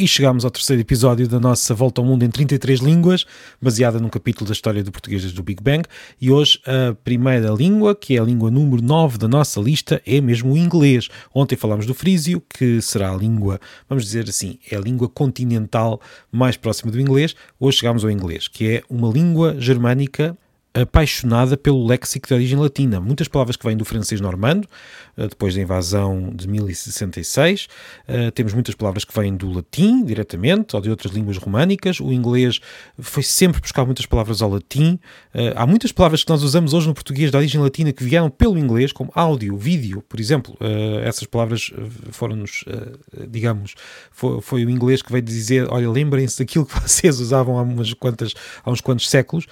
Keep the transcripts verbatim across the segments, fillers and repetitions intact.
E chegámos ao terceiro episódio da nossa Volta ao Mundo em trinta e três línguas, baseada num capítulo da história do português desde o Big Bang. E hoje a primeira língua, que é a língua número nove da nossa lista, é mesmo o inglês. Ontem falámos do frísio, que será a língua, vamos dizer assim, é a língua continental mais próxima do inglês. Hoje chegámos ao inglês, que é uma língua germânica apaixonada pelo léxico de origem latina. Muitas palavras que vêm do francês normando, depois da invasão de mil e sessenta e seis. Temos muitas palavras que vêm do latim, diretamente, ou de outras línguas românicas. O inglês foi sempre buscar muitas palavras ao latim. Há muitas palavras que nós usamos hoje no português de origem latina que vieram pelo inglês, como áudio, vídeo, por exemplo. Essas palavras foram-nos, digamos, foi, foi o inglês que veio dizer, olha, lembrem-se daquilo que vocês usavam há, umas quantas, há uns quantos séculos.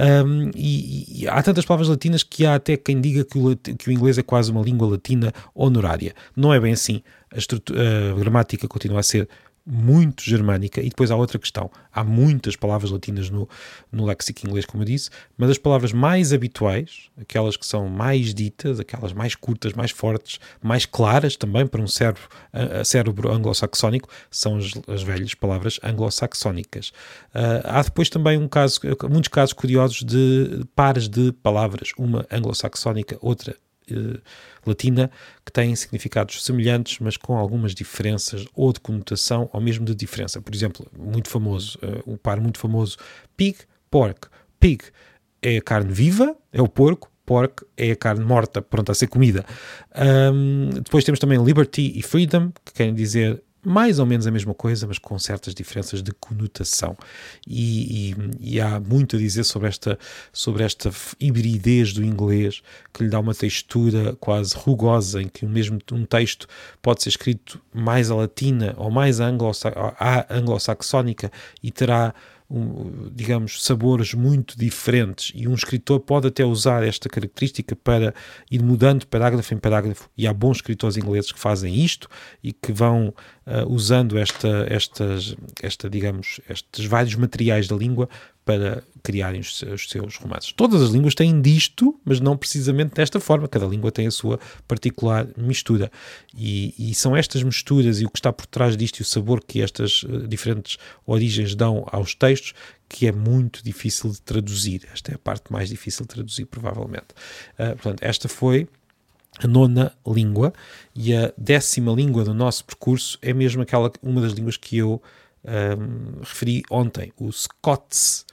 E E, e há tantas palavras latinas que há até quem diga que o, que o inglês é quase uma língua latina honorária. Não é bem assim. A, a gramática continua a ser muito germânica. E depois há outra questão. Há muitas palavras latinas no, no léxico inglês, como eu disse, mas as palavras mais habituais, aquelas que são mais ditas, aquelas mais curtas, mais fortes, mais claras também para um cérebro, uh, cérebro anglo-saxónico, são as, as velhas palavras anglo-saxónicas. Uh, há depois também um caso, muitos casos curiosos de pares de palavras, uma anglo-saxónica, outra Uh, latina, que têm significados semelhantes, mas com algumas diferenças ou de conotação ou mesmo de diferença. Por exemplo, muito famoso, uh, o par muito famoso pig, pork. Pig é a carne viva, é o porco. Pork é a carne morta, pronta a ser comida. Um, depois temos também liberty e freedom, que querem dizer mais ou menos a mesma coisa, mas com certas diferenças de conotação. E, e, e há muito a dizer sobre esta, sobre esta hibridez do inglês, que lhe dá uma textura quase rugosa, em que mesmo um texto pode ser escrito mais à latina ou mais à anglo-saxónica e terá, um, digamos, sabores muito diferentes, e um escritor pode até usar esta característica para ir mudando de parágrafo em parágrafo, e há bons escritores ingleses que fazem isto e que vão uh, usando esta, estas, esta, digamos, estes vários materiais da língua para criarem os, os seus romances. Todas as línguas têm disto, mas não precisamente desta forma. Cada língua tem a sua particular mistura. E, e são estas misturas e o que está por trás disto e o sabor que estas uh, diferentes origens dão aos textos que é muito difícil de traduzir. Esta é a parte mais difícil de traduzir, provavelmente. Uh, portanto, esta foi a nona língua, e a décima língua do nosso percurso é mesmo aquela, uma das línguas que eu um, referi ontem, o Scots,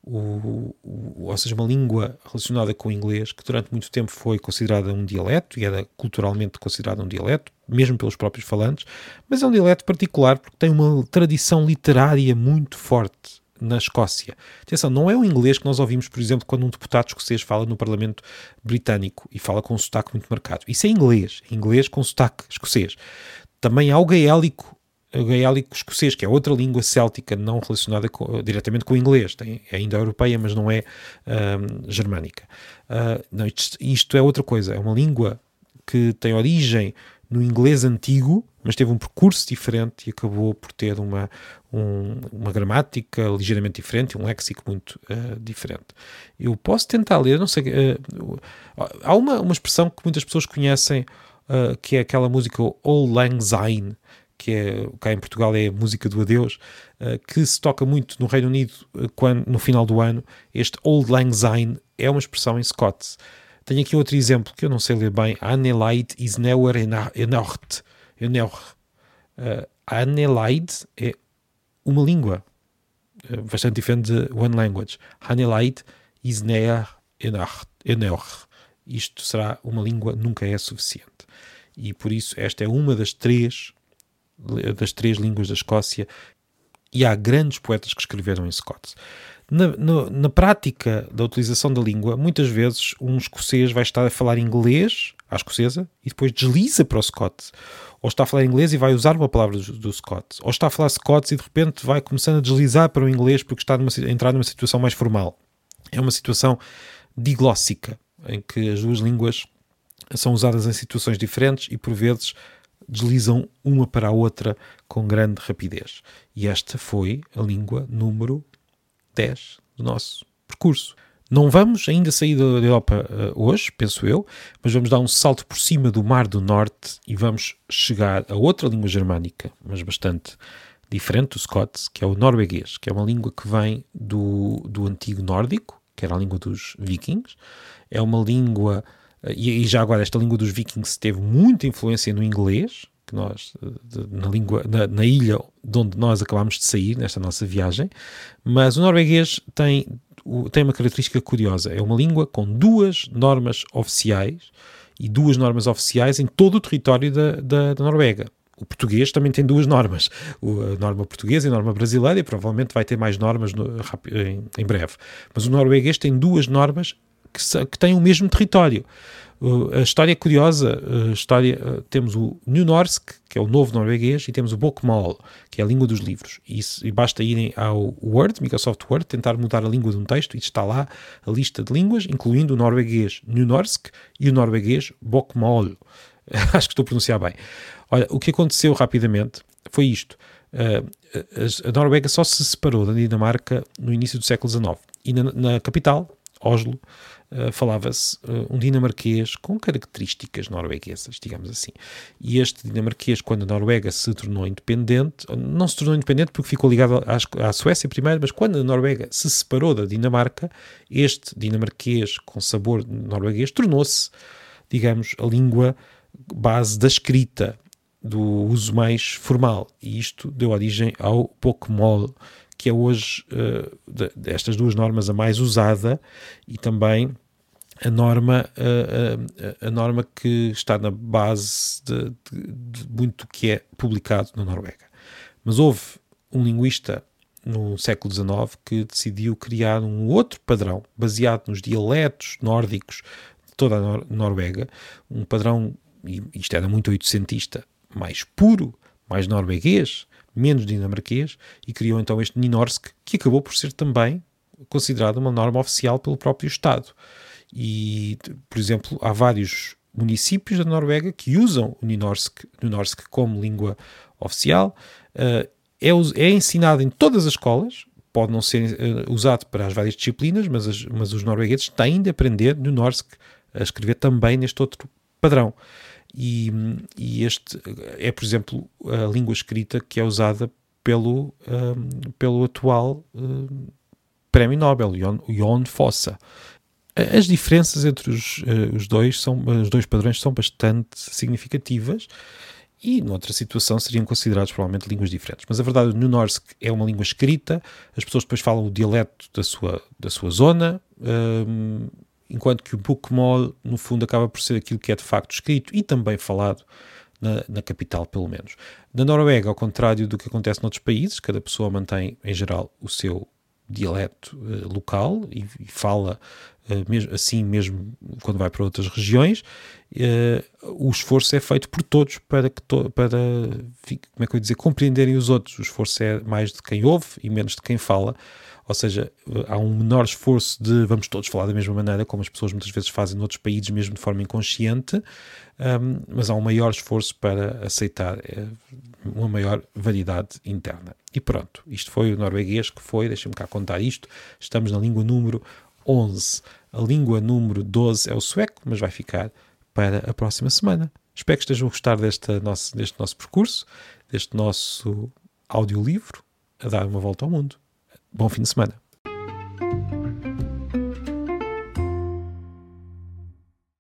o, o, ou seja, uma língua relacionada com o inglês, que durante muito tempo foi considerada um dialeto, e era culturalmente considerada um dialeto, mesmo pelos próprios falantes, mas é um dialeto particular porque tem uma tradição literária muito forte na Escócia. Atenção, não é o inglês que nós ouvimos, por exemplo, quando um deputado escocês fala no Parlamento Britânico e fala com um sotaque muito marcado. Isso é inglês, inglês com sotaque escocês. Também há o gaélico, o gaélico escocês, que é outra língua céltica não relacionada com, diretamente com o inglês. Tem, é ainda europeia, mas não é um, germânica. Uh, não, isto, isto é outra coisa. É uma língua que tem origem no inglês antigo, mas teve um percurso diferente e acabou por ter uma, um, uma gramática ligeiramente diferente, um léxico muito uh, diferente. Eu posso tentar ler, não sei... Uh, há uma, uma expressão que muitas pessoas conhecem, uh, que é aquela música Auld Lang Syne, que é, cá em Portugal é a música do adeus, uh, que se toca muito no Reino Unido uh, quando, no final do ano. Este Auld Lang Syne é uma expressão em Scots. Tenho aqui outro exemplo que eu não sei ler bem. Annelid is neuer enort. Uh, Annelid é uma língua uh, bastante diferente de one language. Annelid is neuer enort. Isto será uma língua, nunca é suficiente. E por isso esta é uma das três, das três línguas da Escócia, e há grandes poetas que escreveram em Scots. Na, na, na prática da utilização da língua, muitas vezes um escocês vai estar a falar inglês à escocesa e depois desliza para o Scots. Ou está a falar inglês e vai usar uma palavra do, do Scots. Ou está a falar Scots e de repente vai começando a deslizar para o inglês porque está numa, a entrar numa situação mais formal. É uma situação diglóssica, em que as duas línguas são usadas em situações diferentes e por vezes deslizam uma para a outra com grande rapidez. E esta foi a língua número dez do nosso percurso. Não vamos ainda sair da Europa uh, hoje, penso eu, mas vamos dar um salto por cima do Mar do Norte e vamos chegar a outra língua germânica, mas bastante diferente do Scots, que é o norueguês, que é uma língua que vem do, do antigo nórdico, que era a língua dos vikings. É uma língua, e, e já agora esta língua dos vikings teve muita influência no inglês, que nós, na, língua, na, na ilha de onde nós acabámos de sair, nesta nossa viagem, mas o norueguês tem, tem uma característica curiosa, é uma língua com duas normas oficiais, e duas normas oficiais em todo o território da, da, da Noruega. O português também tem duas normas, a norma portuguesa e a norma brasileira, e provavelmente vai ter mais normas no, em, em breve. Mas o norueguês tem duas normas que, que têm o mesmo território. A história é curiosa, a história, temos o Nynorsk, que é o novo norueguês, e temos o Bokmål, que é a língua dos livros. E, isso, e basta irem ao Word, Microsoft Word, tentar mudar a língua de um texto, e está lá a lista de línguas, incluindo o norueguês Nynorsk e o norueguês Bokmål. Acho que estou a pronunciar bem. Olha, o que aconteceu rapidamente foi isto. A Noruega só se separou da Dinamarca no início do século dezenove. E na, na capital, Oslo, Uh, falava-se uh, um dinamarquês com características norueguesas, digamos assim. E este dinamarquês, quando a Noruega se tornou independente, não se tornou independente porque ficou ligado à, à Suécia primeiro, mas quando a Noruega se separou da Dinamarca, este dinamarquês com sabor norueguês tornou-se, digamos, a língua base da escrita, do uso mais formal. E isto deu origem ao Bokmål, que é hoje, uh, destas duas normas, a mais usada e também a norma, a, a, a norma que está na base de, de, de muito do que é publicado na Noruega. Mas houve um linguista no século dezenove que decidiu criar um outro padrão baseado nos dialetos nórdicos de toda a Nor- Noruega, um padrão, e isto era muito oitocentista, mais puro, mais norueguês, menos dinamarquês, e criou então este Nynorsk, que acabou por ser também considerado uma norma oficial pelo próprio Estado. E, por exemplo, há vários municípios da Noruega que usam o Nynorsk, Nynorsk como língua oficial. Uh, é, é ensinado em todas as escolas, pode não ser uh, usado para as várias disciplinas, mas, as, mas os noruegueses têm de aprender Nynorsk a escrever também neste outro padrão. E, e este é, por exemplo, a língua escrita que é usada pelo, um, pelo atual um, Prémio Nobel, Jon, Jon Fosse. As diferenças entre os, uh, os, dois são, os dois padrões são bastante significativas e, noutra situação, seriam considerados provavelmente línguas diferentes. Mas a verdade, o Nynorsk é uma língua escrita, as pessoas depois falam o dialeto da sua, da sua zona, um, enquanto que o Bokmål, no fundo, acaba por ser aquilo que é de facto escrito e também falado na, na capital, pelo menos. Na Noruega, ao contrário do que acontece noutros países, cada pessoa mantém, em geral, o seu dialeto uh, local e, e fala uh, mesmo, assim mesmo quando vai para outras regiões. Uh, o esforço é feito por todos para, que to- para como é que eu ia dizer, compreenderem os outros. O esforço é mais de quem ouve e menos de quem fala. Ou seja, há um menor esforço de vamos todos falar da mesma maneira, como as pessoas muitas vezes fazem noutros países, mesmo de forma inconsciente, um, mas há um maior esforço para aceitar uh, uma maior variedade interna. E pronto, isto foi o norueguês que foi, deixem-me cá contar isto, estamos na língua número onze. A língua número doze é o sueco, mas vai ficar para a próxima semana. Espero que estejam a gostar desta nosso, deste nosso percurso, deste nosso audiolivro, a dar uma volta ao mundo. Bom fim de semana.